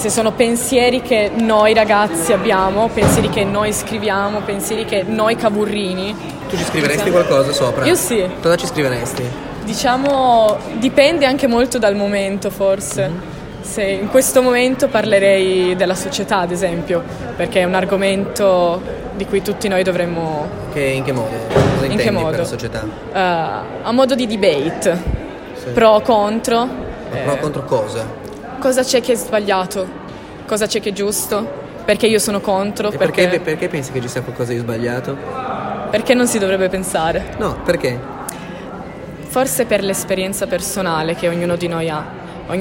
Se sono pensieri che noi ragazzi abbiamo, pensieri che noi scriviamo, pensieri che noi cavurrini. Tu ci scriveresti qualcosa sopra? Io sì. Cosa ci scriveresti? Diciamo, dipende anche molto dal momento forse. Se in questo momento parlerei della società, ad esempio, perché è un argomento di cui tutti noi dovremmo... In che modo? Cosa intendi per la società? A modo di debate, sì. Pro, contro. Ma pro, contro cosa? Cosa c'è che è sbagliato? Cosa c'è che è giusto? Perché io sono contro? E perché pensi che ci sia qualcosa di sbagliato? Perché non si dovrebbe pensare. No, perché? Forse per l'esperienza personale che ognuno di noi ha.